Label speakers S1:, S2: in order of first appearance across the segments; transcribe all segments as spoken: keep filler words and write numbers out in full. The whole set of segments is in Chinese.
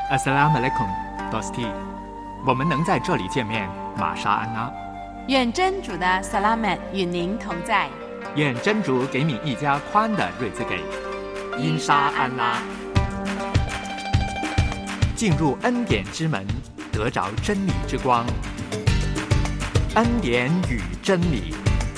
S1: Assalamualaikum, Dosti。我们能在这里见面，玛莎安拉。
S2: 愿真主的 Salamat 与您同在。
S1: 愿真主给你一家宽的瑞兹给。因沙安拉。进入恩典之门，得着真理之光。恩典与真理。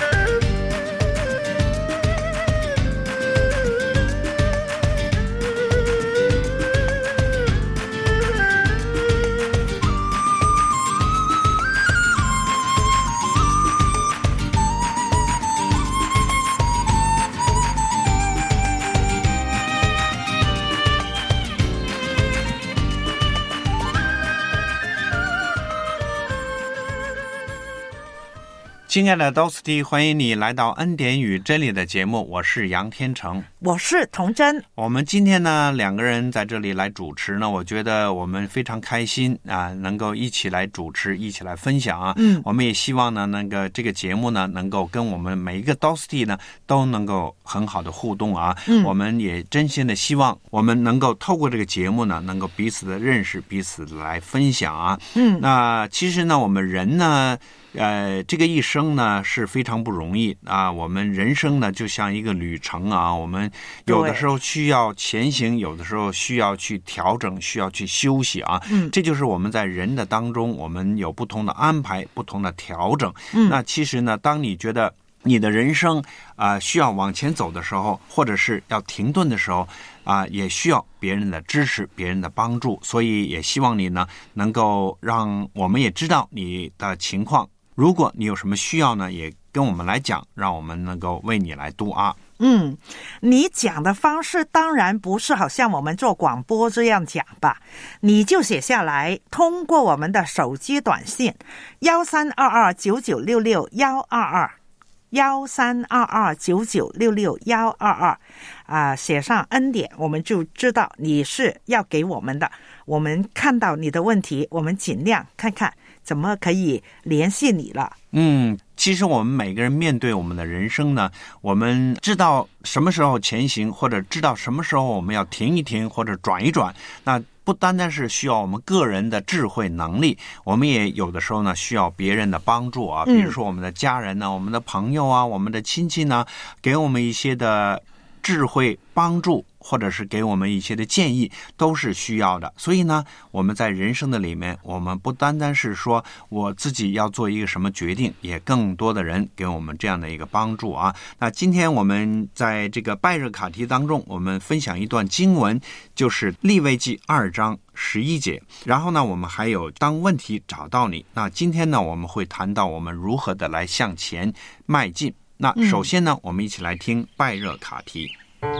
S3: 亲爱的 Dosti， 欢迎你来到恩典与真理的节目，我是杨天成，
S4: 我是童真。
S3: 我们今天呢两个人在这里来主持呢，我觉得我们非常开心啊，能够一起来主持，一起来分享啊。嗯，我们也希望呢，那个这个节目呢，能够跟我们每一个 Dosti 呢都能够很好的互动啊。嗯，我们也真心的希望我们能够透过这个节目呢，能够彼此的认识，彼此来分享啊。嗯，那其实呢，我们人呢。呃，这个一生呢是非常不容易啊。我们人生呢就像一个旅程啊，我们有的时候需要前行，有的时候需要去调整，需要去休息啊。嗯，这就是我们在人的当中，我们有不同的安排，不同的调整。嗯，那其实呢，当你觉得你的人生啊、呃、需要往前走的时候，或者是要停顿的时候啊、呃，也需要别人的支持，别人的帮助。所以也希望你呢能够让我们也知道你的情况。如果你有什么需要呢，也跟我们来讲，让我们能够为你来读啊。
S4: 嗯，你讲的方式当然不是好像我们做广播这样讲吧，你就写下来，通过我们的手机短信幺三二二九九六六幺二二幺三二二九九六六幺二二啊，写上恩典，我们就知道你是要给我们的。我们看到你的问题，我们尽量看看怎么可以联系你了。
S3: 嗯，其实我们每个人面对我们的人生呢，我们知道什么时候前行，或者知道什么时候我们要停一停，或者转一转。那不单单是需要我们个人的智慧能力，我们也有的时候呢需要别人的帮助啊，比如说我们的家人呢、嗯、我们的朋友啊，我们的亲戚呢，给我们一些的智慧帮助，或者是给我们一些的建议，都是需要的。所以呢，我们在人生的里面，我们不单单是说我自己要做一个什么决定，也更多的人给我们这样的一个帮助啊。那今天我们在这个拜日卡题当中，我们分享一段经文，就是利未记二章十一节。然后呢，我们还有当问题找到你。那今天呢，我们会谈到我们如何的来向前迈进。那首先呢、嗯、我们一起来听拜热卡题。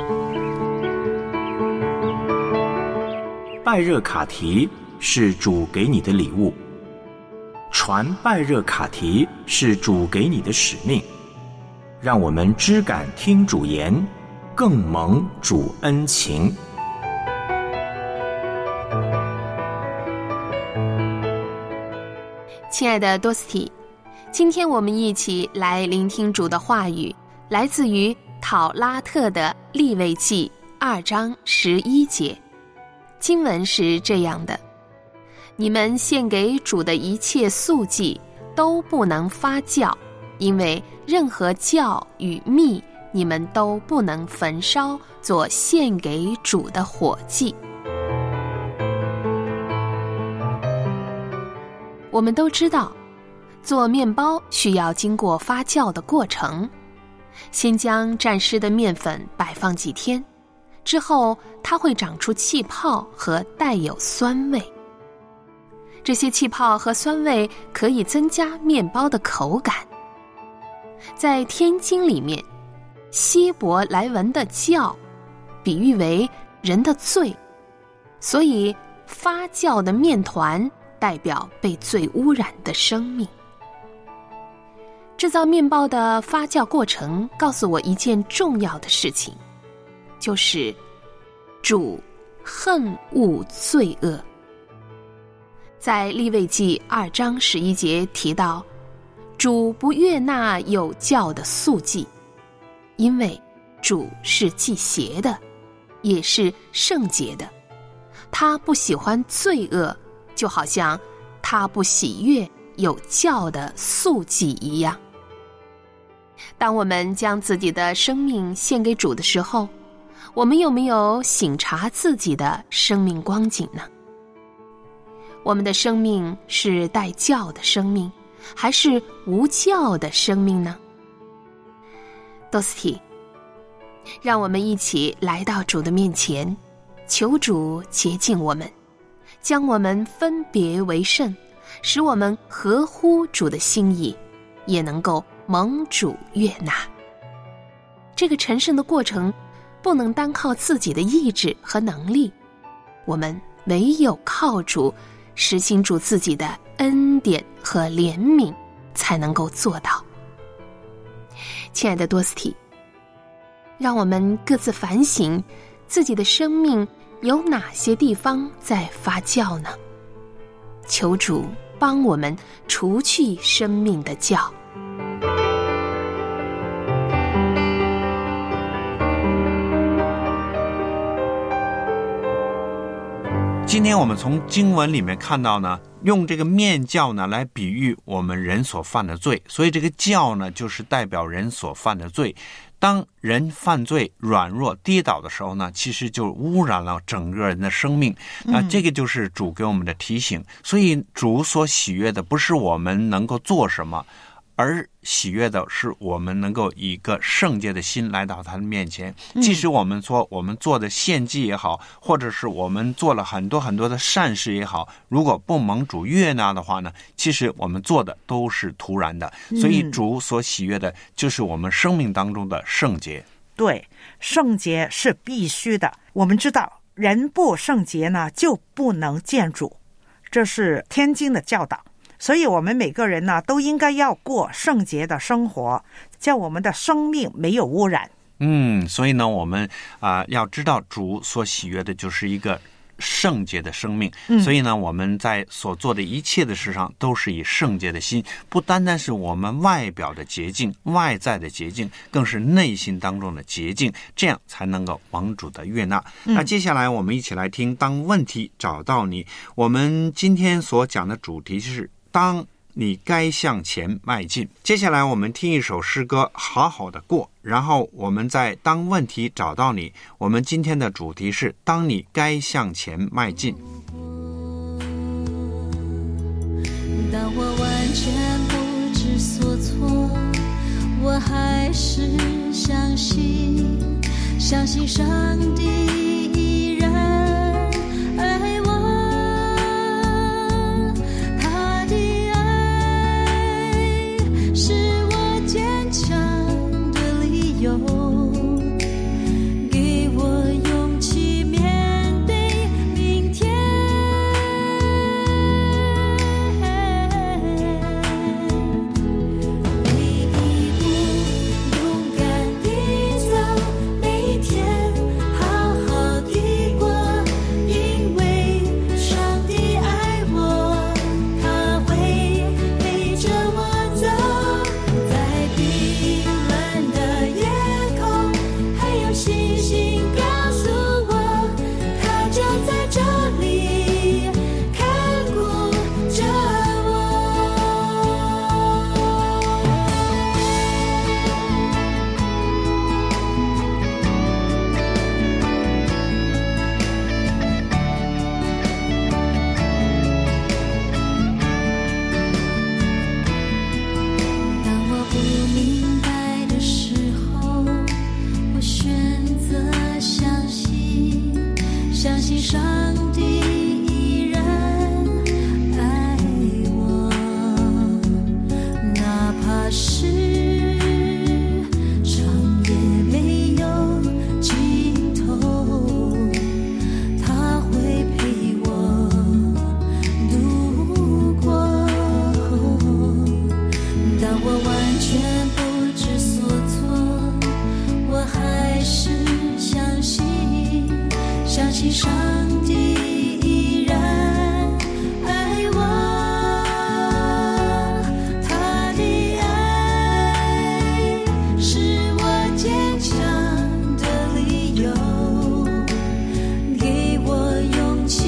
S5: 拜热卡题是主给你的礼物，传拜热卡题是主给你的使命，让我们知感听主言，更蒙主恩情。
S6: 亲爱的多斯蒂，今天我们一起来聆听主的话语，来自于讨拉特的利未记二章十一节。经文是这样的：你们献给主的一切素祭都不能发酵，因为任何酵与蜜你们都不能焚烧做献给主的火祭。我们都知道，做面包需要经过发酵的过程，先将沾湿的面粉摆放几天，之后它会长出气泡和带有酸味。这些气泡和酸味可以增加面包的口感。在天经里面，希伯来文的酵比喻为人的罪，所以发酵的面团代表被罪污染的生命。制造面包的发酵过程告诉我一件重要的事情，就是主恨恶罪恶。在利未记二章十一节提到，主不悦纳有酵的素祭，因为主是忌邪的，也是圣洁的， 他不喜欢罪恶，就好像他不喜悦有酵的素祭一样。当我们将自己的生命献给主的时候，我们有没有省察自己的生命光景呢？我们的生命是带酵的生命，还是无酵的生命呢？多斯蒂，让我们一起来到主的面前，求主洁净我们，将我们分别为圣，使我们合乎主的心意，也能够蒙主悦纳。这个成圣的过程不能单靠自己的意志和能力，我们唯有靠主实行主自己的恩典和怜悯才能够做到。亲爱的多斯蒂，让我们各自反省自己的生命有哪些地方在发酵呢？求主帮我们除去生命的酵。
S3: 今天我们从经文里面看到呢，用这个面酵呢来比喻我们人所犯的罪，所以这个酵呢就是代表人所犯的罪。当人犯罪软弱跌倒的时候呢，其实就污染了整个人的生命。那这个就是主给我们的提醒。所以主所喜悦的不是我们能够做什么，而喜悦的是我们能够以一个圣洁的心来到他的面前。即使我们说我们做的献祭也好，或者是我们做了很多很多的善事也好，如果不蒙主悦纳的话呢，其实我们做的都是徒然的。所以主所喜悦的就是我们生命当中的圣洁。
S4: 对，圣洁是必须的。我们知道人不圣洁呢就不能见主，这是天经的教导。所以我们每个人呢都应该要过圣洁的生活，叫我们的生命没有污染。
S3: 嗯，所以呢我们啊、呃、要知道主所喜悦的就是一个圣洁的生命、嗯、所以呢我们在所做的一切的事上都是以圣洁的心，不单单是我们外表的洁净，外在的洁净，更是内心当中的洁净，这样才能够蒙主的悦纳、嗯、那接下来我们一起来听当问题找到你。我们今天所讲的主题是当你该向前迈进。接下来我们听一首诗歌好好的过，然后我们再当问题找到你。我们今天的主题是当你该向前迈进。
S7: 当我完全不知所措，我还是相信相信上帝依然爱我，给我勇气面对明天。每一步勇敢地走，每一天好好地过，因为上帝爱我，他会陪着我走，在冰冷的夜星星告诉我，他就在这里看顾着当我不明白的时候，我选择相信，相信上帝依然爱我，哪怕是长夜没有尽头，他会陪我度过。当我完全不知所措，我还是相信相信上帝依然爱我，他的爱是我坚强的理由，给我勇气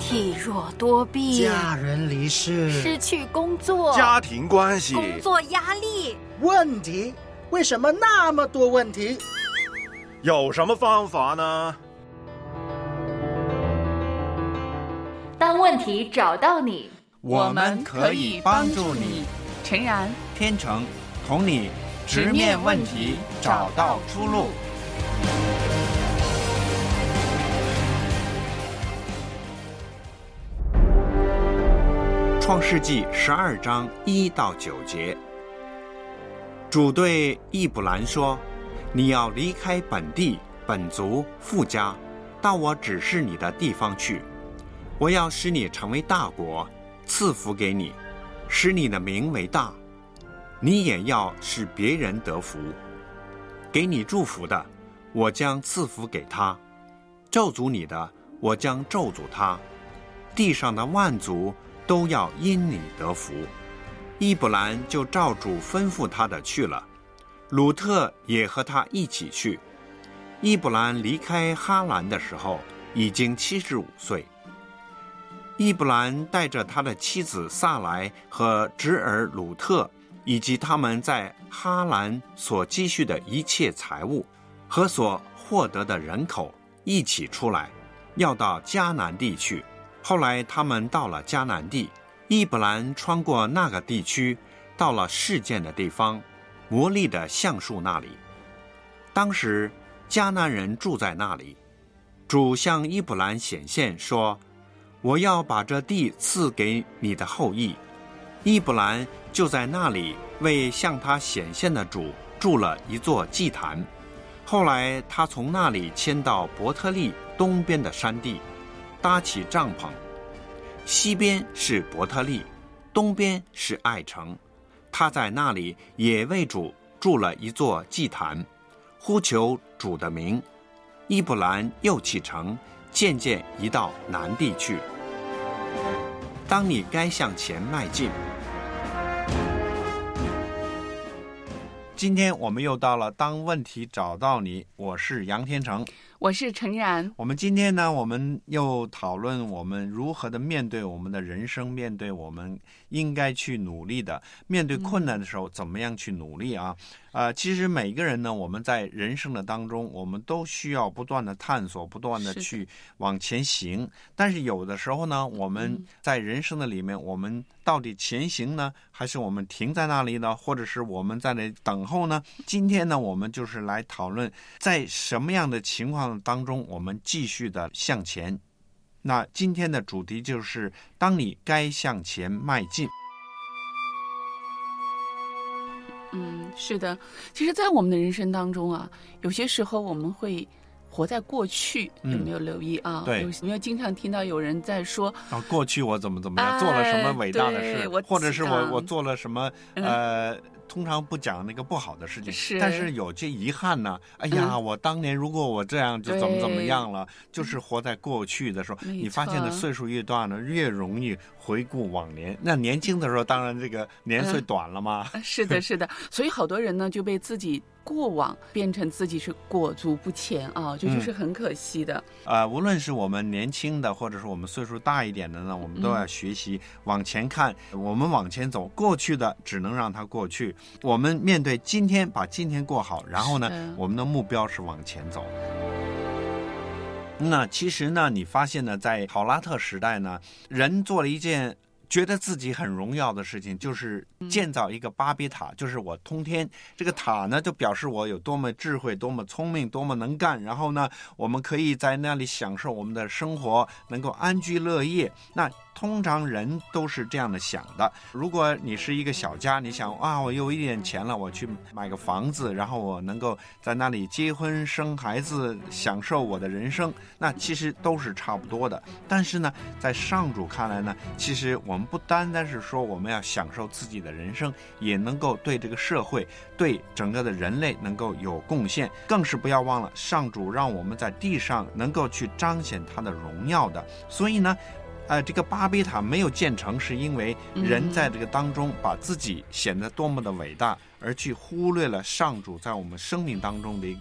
S8: 体弱多病，
S9: 家人离世，
S8: 失去工作，
S10: 家庭关系，
S8: 工作压力，
S9: 问题为什么那么多问题？
S10: 有什么方法呢？
S11: 当问题找到你，
S3: 我们可以帮助你。
S2: 诚然，
S3: 天成同你直面问题，找到出路。创世纪十二章一到九节，主对易卜兰说：“你要离开本地、本族、父家，到我指示你的地方去。我要使你成为大国，赐福给你，使你的名为大。你也要使别人得福。给你祝福的，我将赐福给他；咒诅你的，我将咒诅他。地上的万族都要因你得福。”易卜兰就照主吩咐他的去了，鲁特也和他一起去。易卜兰离开哈兰的时候已经七十五岁。易卜兰带着他的妻子萨来和侄儿鲁特，以及他们在哈兰所积蓄的一切财物和所获得的人口一起出来，要到迦南地去。后来他们到了迦南地，易卜兰穿过那个地区，到了示剑的地方，摩利的橡树那里。当时迦南人住在那里。主向易卜兰显现说：“我要把这地赐给你的后裔。”易卜兰就在那里为向他显现的主筑了一座祭坛。后来他从那里迁到伯特利东边的山地，搭起帐篷。西边是伯特利，东边是爱城。他在那里也为主筑了一座祭坛，呼求主的名。易卜兰又启程，渐渐移到南地去。当你该向前迈进。今天我们又到了当问题找到你，我是杨天成，
S2: 我是陈然。
S3: 我们今天呢，我们又讨论我们如何的面对我们的人生，面对我们应该去努力的，面对困难的时候、嗯、怎么样去努力啊？呃，其实每个人呢，我们在人生的当中，我们都需要不断的探索，不断的去往前行。但是有的时候呢，我们在人生的里面，我们到底前行呢，还是我们停在那里呢？或者是我们在那里等候呢？今天呢，我们就是来讨论在什么样的情况当中，我们继续的向前。那今天的主题就是当你该向前迈进。
S2: 嗯，是的，其实在我们的人生当中啊，有些时候我们会活在过去，有没有留意啊？
S3: 对，
S2: 有没有经常听到有人在说
S3: 啊，过去我怎么怎么样、哎、做了什么伟大的事，或者是我我做了什么呃。嗯通常不讲那个不好的事情，
S2: 是
S3: 但是有些遗憾呢。哎呀、嗯，我当年如果我这样就怎么怎么样了，就是活在过去的时候。你发现的岁数越大呢，越容易回顾往年。那年轻的时候，当然这个年岁短了嘛。
S2: 嗯、是的，是的。所以好多人呢就被自己过往变成自己是裹足不前啊，这就是很可惜的。
S3: 嗯、呃，无论是我们年轻的，或者是我们岁数大一点的呢，我们都要学习往前看，嗯、我们往前走。过去的只能让它过去。我们面对今天，把今天过好，然后呢，我们的目标是往前走。那其实呢，你发现呢，在好拉特时代呢，人做了一件觉得自己很荣耀的事情，就是建造一个巴别塔，嗯、就是我通天。这个塔呢，就表示我有多么智慧，多么聪明，多么能干。然后呢，我们可以在那里享受我们的生活，能够安居乐业。那通常人都是这样的想的。如果你是一个小家，你想啊，我有一点钱了，我去买个房子，然后我能够在那里结婚生孩子，享受我的人生，那其实都是差不多的。但是呢，在上主看来呢，其实我们不单单是说我们要享受自己的人生，也能够对这个社会，对整个的人类能够有贡献。更是不要忘了，上主让我们在地上能够去彰显他的荣耀的。所以呢，呃，这个巴别塔没有建成，是因为人在这个当中把自己显得多么的伟大，而去忽略了上主在我们生命当中的一个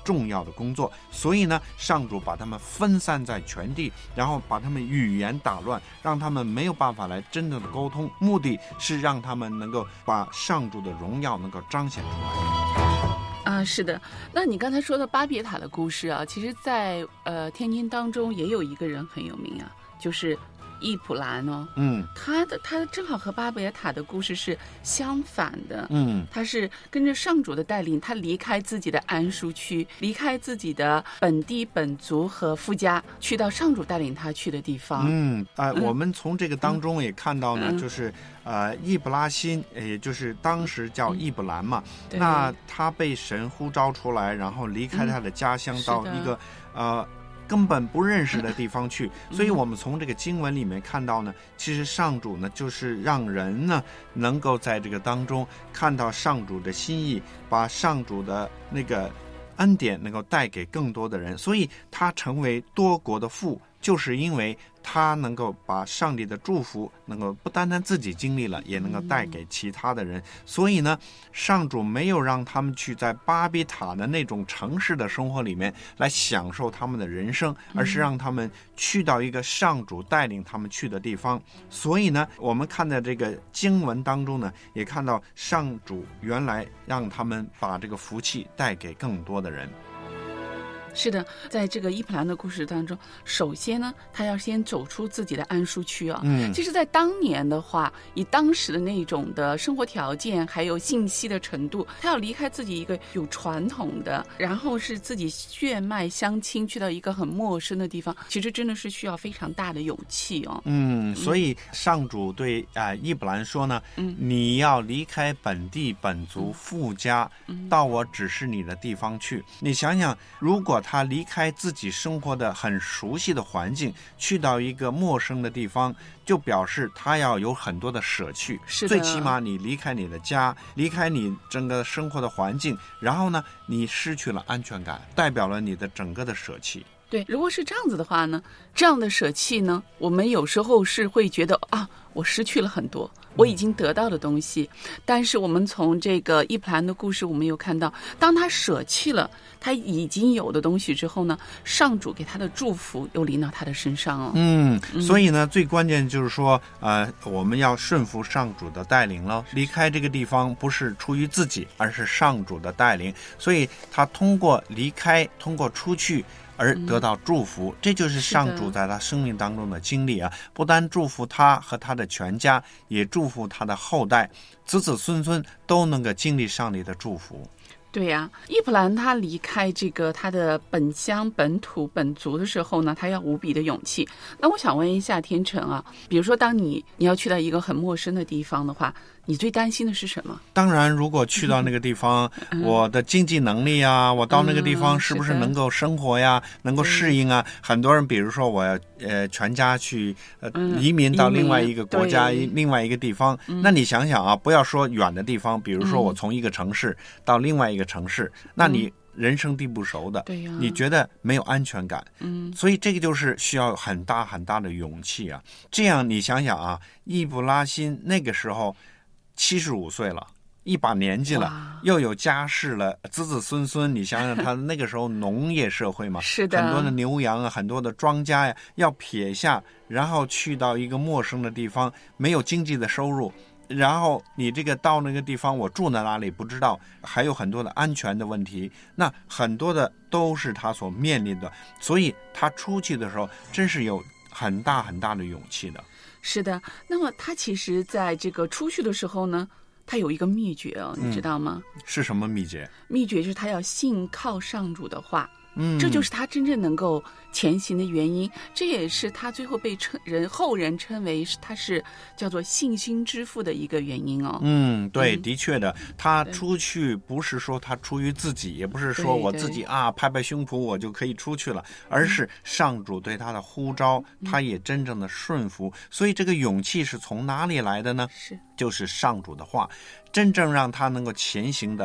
S3: 重要的工作。所以呢，上主把他们分散在全地，然后把他们语言打乱，让他们没有办法来真正的沟通，目的是让他们能够把上主的荣耀能够彰显出来。
S2: 啊，是的。那你刚才说的巴别塔的故事啊，其实在呃天津当中也有一个人很有名啊，就是易普兰哦。
S3: 嗯，
S2: 他的他正好和巴别塔的故事是相反的。
S3: 嗯，
S2: 他是跟着上主的带领，他离开自己的安舒区，离开自己的本地本族和夫家，去到上主带领他去的地方。
S3: 嗯啊、呃
S2: 嗯
S3: 我们从这个当中也看到呢，
S2: 嗯
S3: 就是呃易卜拉欣，也就是当时叫易卜兰嘛，
S2: 对
S3: 那他被神呼召出来，然后离开他的家乡，
S2: 嗯是的
S3: 到一个呃根本不认识的地方去。所以我们从这个经文里面看到呢，其实上主呢就是让人呢能够在这个当中看到上主的心意，把上主的那个恩典能够带给更多的人。所以他成为多国的父，就是因为他能够把上帝的祝福能够不单单自己经历了，也能够带给其他的人。所以呢，上主没有让他们去在巴比塔的那种城市的生活里面来享受他们的人生，而是让他们去到一个上主带领他们去的地方。所以呢，我们看到这个经文当中呢，也看到上主原来让他们把这个福气带给更多的人。
S2: 是的，在这个伊普兰的故事当中，首先呢，他要先走出自己的安舒区啊。
S3: 嗯，
S2: 其实，在当年的话，以当时的那种的生活条件，还有信息的程度，他要离开自己一个有传统的，然后是自己血脉相亲，去到一个很陌生的地方，其实真的是需要非常大的勇气哦。
S3: 嗯，所以上主对啊、呃、易卜兰说呢，
S2: 嗯，
S3: 你要离开本地本族父家，
S2: 嗯，
S3: 到我指示你的地方去。你想想，如果他离开自己生活的很熟悉的环境，去到一个陌生的地方，就表示他要有很多的舍去。
S2: 是的，
S3: 最起码你离开你的家，离开你整个生活的环境，然后呢，你失去了安全感，代表了你的整个的舍弃。
S2: 对，如果是这样子的话呢，这样的舍弃呢，我们有时候是会觉得啊，我失去了很多我已经得到的东西。但是我们从这个伊普兰的故事，我们有看到，当他舍弃了他已经有的东西之后呢，上主给他的祝福又临到他的身上哦。
S3: 嗯，所以呢，最关键就是说，呃，我们要顺服上主的带领了。离开这个地方不是出于自己，而是上主的带领。所以他通过离开，通过出去，而得到祝福，嗯，这就是上主在他生命当中的经历啊！不单祝福他和他的全家，也祝福他的后代，子子孙孙都能够经历上帝的祝福。
S2: 对呀，伊普兰他离开这个他的本乡本土本族的时候呢，他要无比的勇气。那我想问一下天成啊，比如说当你你要去到一个很陌生的地方的话，你最担心的是什么？
S3: 当然，如果去到那个地方，嗯，我的经济能力啊，我到那个地方是不是能够生活呀，嗯，能够适应啊？很多人，比如说我要呃全家去呃，嗯，移民到另外一个国家，另外一个地方，嗯，那你想想啊，不要说远的地方，比如说我从一个城市到另外一个城市，嗯，那你人生地不熟的，
S2: 对呀，
S3: 你觉得没有安全感，
S2: 嗯，
S3: 所以这个就是需要很大很大的勇气啊。这样你想想啊，易卜拉欣那个时候七十五岁了，一把年纪了，又有家室了，子子孙孙，你想想他那个时候农业社会嘛，
S2: 是的，
S3: 很多的牛羊啊，很多的庄稼呀，要撇下，然后去到一个陌生的地方，没有经济的收入，然后你这个到那个地方，我住在哪里不知道，还有很多的安全的问题，那很多的都是他所面临的，所以他出去的时候真是有很大很大的勇气的。
S2: 是的，那么他其实在这个出去的时候呢，他有一个秘诀哦，你知道吗？
S3: 嗯，是什么秘诀？
S2: 秘诀就是他要信靠上主的话。
S3: 嗯，
S2: 这就是他真正能够前行的原因，这也是他最后被称人后人称为他是叫做信心之父的一个原因哦。
S3: 嗯，对，
S2: 嗯，
S3: 的确的，他出去不是说他出于自己，也不是说我自己啊拍拍胸脯我就可以出去了，而是上主对他的呼召，嗯，他也真正的顺服。所以这个勇气是从哪里来的呢？
S2: 是，
S3: 就是上主的话，真正让他能够前行的。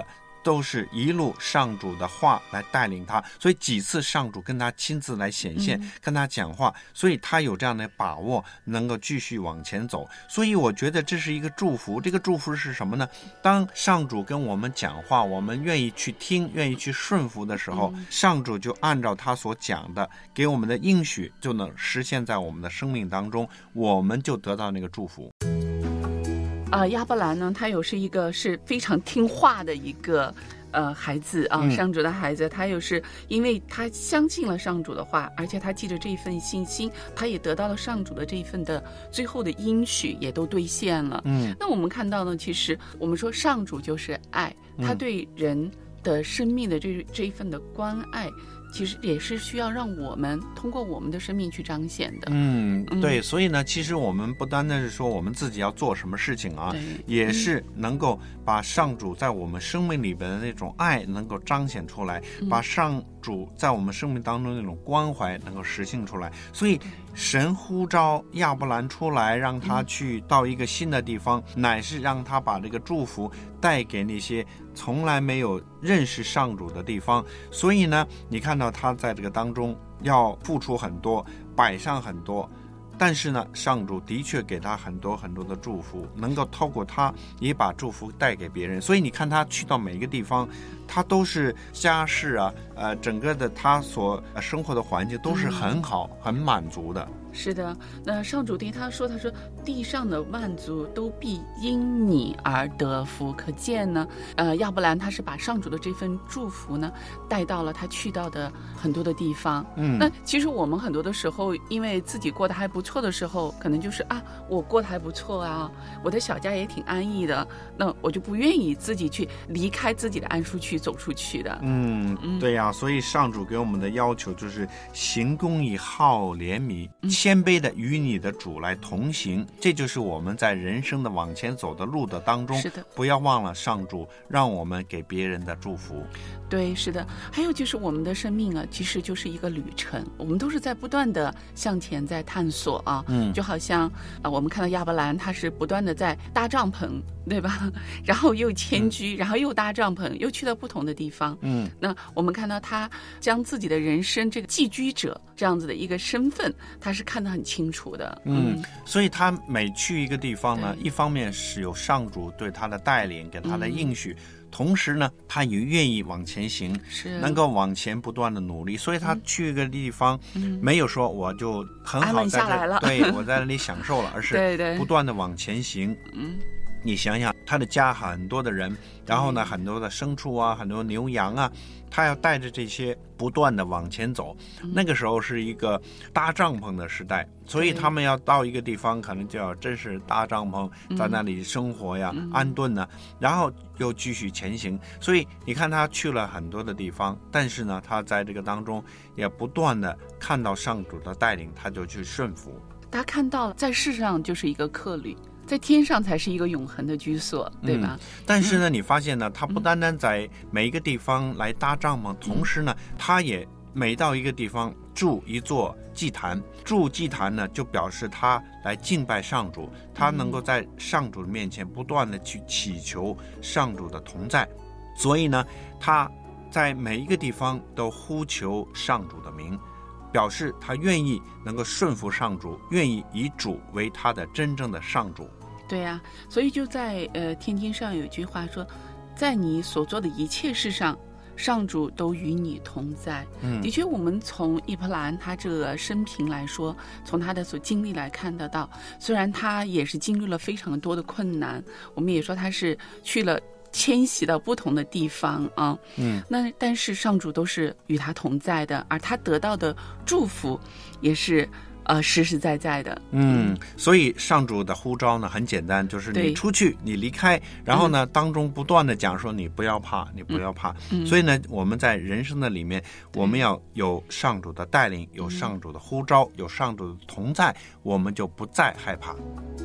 S3: 都是一路上主的话来带领他，所以几次上主跟他亲自来显现、嗯、跟他讲话，所以他有这样的把握能够继续往前走。所以我觉得这是一个祝福。这个祝福是什么呢？当上主跟我们讲话，我们愿意去听，愿意去顺服的时候、嗯、上主就按照他所讲的给我们的应许就能实现在我们的生命当中，我们就得到那个祝福。
S2: 呃，亚伯兰呢，他又是一个是非常听话的一个呃孩子啊，上主的孩子。他又是因为他相信了上主的话，而且他记着这一份信心，他也得到了上主的这一份的最后的应许也都兑现了。嗯，那我们看到呢，其实我们说上主就是爱，他对人的生命的这这一份的关爱，其实也是需要让我们通过我们的生命去彰显的。嗯，
S3: 对，所以呢，其实我们不单单是说我们自己要做什么事情啊，也是能够把上主在我们生命里边的那种爱能够彰显出来，嗯、把上主在我们生命当中那种关怀能够实现出来。所以神呼召亚伯兰出来，让他去到一个新的地方，嗯、乃是让他把这个祝福带给那些从来没有认识上主的地方。所以呢，你看到他在这个当中要付出很多，摆上很多，但是呢，上主的确给他很多很多的祝福，能够透过他也把祝福带给别人。所以你看他去到每一个地方，他都是家世啊，呃，整个的他所生活的环境都是很好、嗯、很满足的。
S2: 是的，那上主对他说，他说地上的万族都必因你而得福。可见呢，呃，亚伯兰他是把上主的这份祝福呢带到了他去到的很多的地方。嗯，那其实我们很多的时候，因为自己过得还不错的时候，可能就是啊，我过得还不错啊，我的小家也挺安逸的，那我就不愿意自己去离开自己的安舒区走出去的。
S3: 嗯，嗯对呀、啊，所以上主给我们的要求就是行公义、好怜悯。嗯谦卑的与你的主来同行，这就是我们在人生的往前走的路的当中，
S2: 是的，
S3: 不要忘了上主让我们给别人的祝福。
S2: 对，是的。还有就是我们的生命啊，其实就是一个旅程，我们都是在不断的向前在探索啊。嗯，就好像啊，我们看到亚伯兰他是不断的在搭帐篷，对吧？然后又迁居，嗯、然后又搭帐篷，又去到不同的地方。嗯，那我们看到他将自己的人生这个寄居者这样子的一个身份，他是看得很清楚的。
S3: 嗯，嗯所以他每去一个地方呢，一方面是有上主对他的带领，给他的应许。嗯同时呢，他也愿意往前行，是能够往前不断的努力，所以他去一个地方，嗯、没有说我就很好在这，对我在那里享受了，而是不断的往前行。嗯，你想想，他的家很多的人，然后呢，很多的牲畜啊，很多牛羊啊，他要带着这些不断的往前走。嗯、那个时候是一个搭帐篷的时代，所以他们要到一个地方，可能就要真是搭帐篷，在那里生活呀、嗯、安顿呢，然后又继续前行。所以你看他去了很多的地方，但是呢，他在这个当中也不断的看到上主的带领，他就去顺服。
S2: 他看到在世上就是一个客旅，在天上才是一个永恒的居所，对吧？
S3: 嗯、但是呢、嗯，你发现呢，他不单单在每一个地方来搭帐篷，嗯、同时呢，他也每到一个地方筑一座祭坛。筑祭坛呢，就表示他来敬拜上主，他能够在上主的面前不断的去祈求上主的同在。所以呢，他在每一个地方都呼求上主的名，表示他愿意能够顺服上主，愿意以主为他的真正的上主。
S2: 对呀、啊，所以就在呃天经上有一句话说，在你所做的一切事上，上主都与你同在。嗯，的确，我们从伊普兰他这个生平来说，从他的所经历来看得到，虽然他也是经历了非常多的困难，我们也说他是去了迁徙到不同的地方啊，嗯，那但是上主都是与他同在的，而他得到的祝福也是呃实实在在的。
S3: 嗯，所以上主的呼召呢很简单，就是你出去，你离开，然后呢、嗯、当中不断的讲说你不要怕，你不要怕。嗯、所以呢，我们在人生的里面，我们要有上主的带领，有上主的呼召，有上主的同在，我们就不再害怕。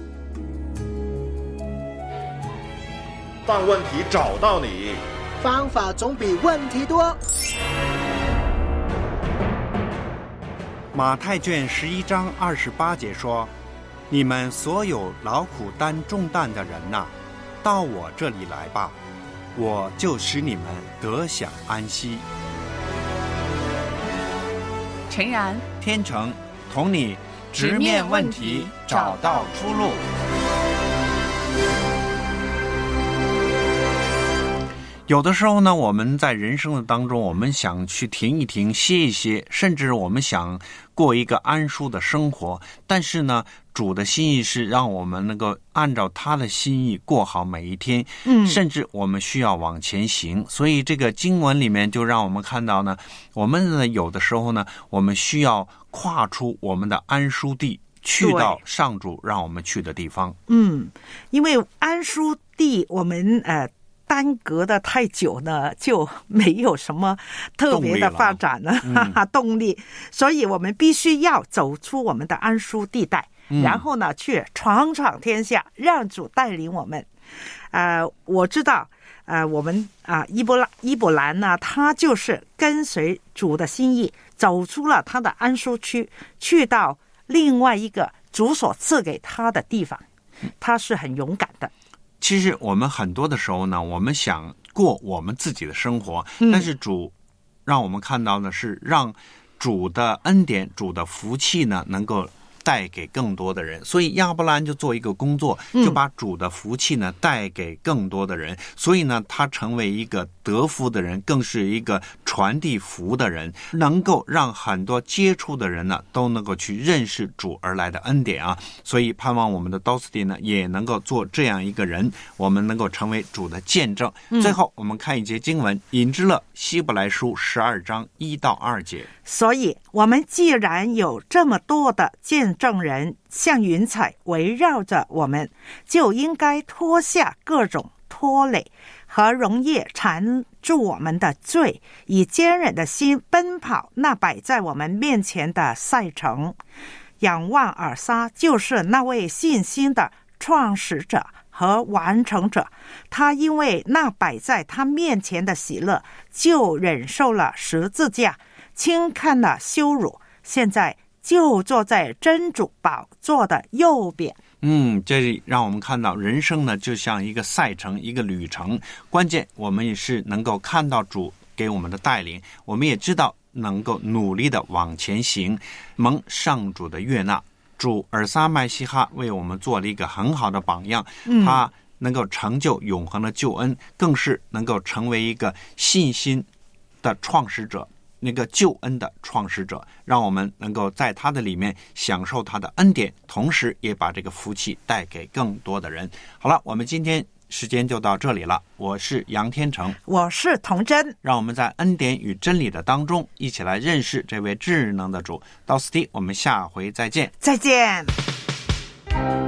S10: 当问题找到你，
S9: 方法总比问题多。
S3: 马太卷十一章二十八节说：“你们所有劳苦担重担的人呐、啊，到我这里来吧， 我就使你们得享安息。
S2: 诚然，
S3: 天成同你直面问题，找到出路。有的时候呢，我们在人生的当中，我们想去停一停，歇一歇，甚至我们想过一个安舒的生活，但是呢，主的心意是让我们能够按照他的心意过好每一天，嗯，甚至我们需要往前行。所以这个经文里面就让我们看到呢，我们呢有的时候呢，我们需要跨出我们的安舒地，去到上主让我们去的地方。嗯，
S4: 因为安舒地我们呃耽搁的太久呢，就没有什么特别的发展了，动力了、嗯、动力，所以我们必须要走出我们的安舒地带，嗯、然后呢，去闯闯天下，让主带领我们。呃，我知道，呃，我们啊、呃，伊波拉伊波兰呢，他就是跟随主的心意，走出了他的安舒区，去到另外一个主所赐给他的地方，他是很勇敢的。
S3: 其实我们很多的时候呢，我们想过我们自己的生活，但是主让我们看到的是让主的恩典、主的福气呢能够带给更多的人。所以亚伯兰就做一个工作，就把主的福气呢带给更多的人，所以呢他成为一个得福的人，更是一个传递福的人，能够让很多接触的人呢都能够去认识主而来的恩典啊。所以盼望我们的道斯蒂呢也能够做这样一个人，我们能够成为主的见证。嗯、最后我们看一节经文，引之乐希伯来书十二章一到二节。
S4: 所以我们既然有这么多的见证人像云彩围绕着我们，就应该脱下各种拖累和容易缠住我们的罪，以坚忍的心奔跑那摆在我们面前的赛程。仰望尔撒，就是那位信心的创始者和完成者，他因为那摆在他面前的喜乐，就忍受了十字架，轻看了羞辱，现在就坐在真主宝座的右边。
S3: 嗯，这里让我们看到人生呢就像一个赛程，一个旅程，关键我们也是能够看到主给我们的带领，我们也知道能够努力的往前行，蒙上主的悦纳。主尔撒麦西哈为我们做了一个很好的榜样，嗯、他能够成就永恒的救恩，更是能够成为一个信心的创始者，那个救恩的创始者，让我们能够在他的里面享受他的恩典，同时也把这个福气带给更多的人。好了，我们今天时间就到这里了，我是杨天成，
S4: 我是童真，
S3: 让我们在恩典与真理的当中一起来认识这位智能的主。道斯蒂，我们下回再见。
S4: 再见。